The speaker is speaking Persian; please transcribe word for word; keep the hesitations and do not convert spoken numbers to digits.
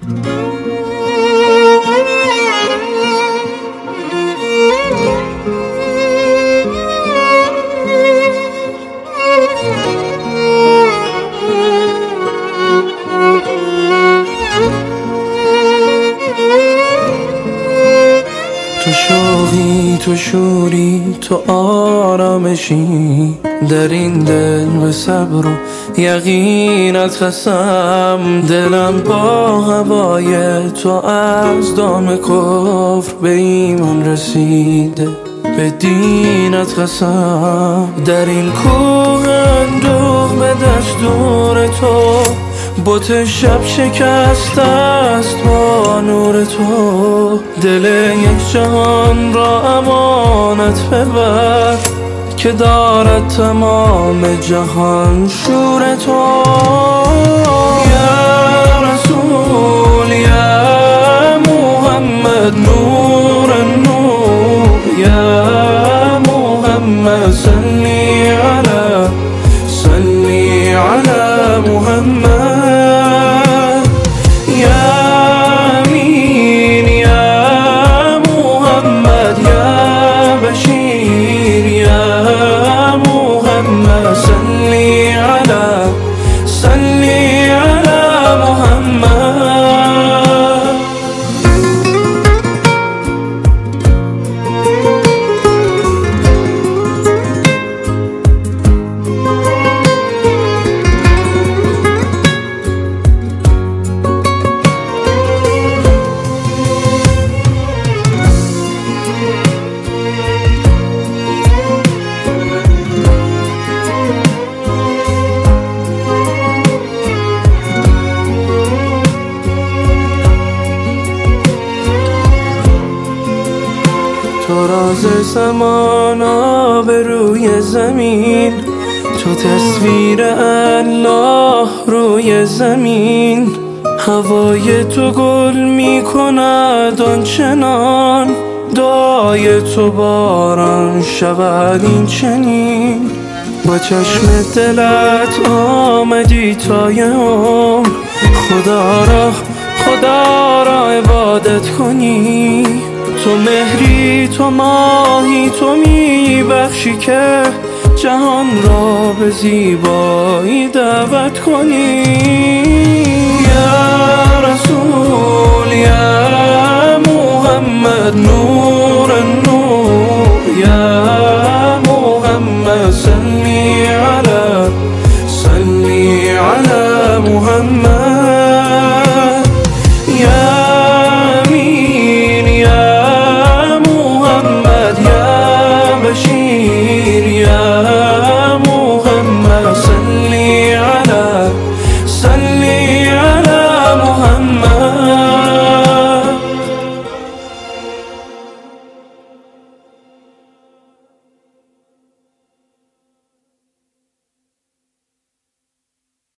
تو شوقی، تو شوری، تو آرامشی، در این دل به صبر و یقینت قسم. دلم با هوای تو از دام کفر به ایمان رسیده، به دینت قسم. در این کوه اندوه به دستور تو، بت شب شکسته است با نور تو. دل یک جهان را امانت ببر، که دارد تمام جهان شور تو. یا رسول، یا محمد، نور النور، یا محمد، صلی علی صلی علی محمد. صلی علی صلی علی محمد. تو راز زمان آب روی زمین، تو تصویر الله روی زمین. هوای تو گل می کند آنچنان، دعای تو باران شود این چنین. با چشم دلت آمدی تا یه عمر، خدا را خدا را عبادت کنی. تو مهری، تو ماهی، تو می بخشی که جهان را به زیبایی دعوت کنی.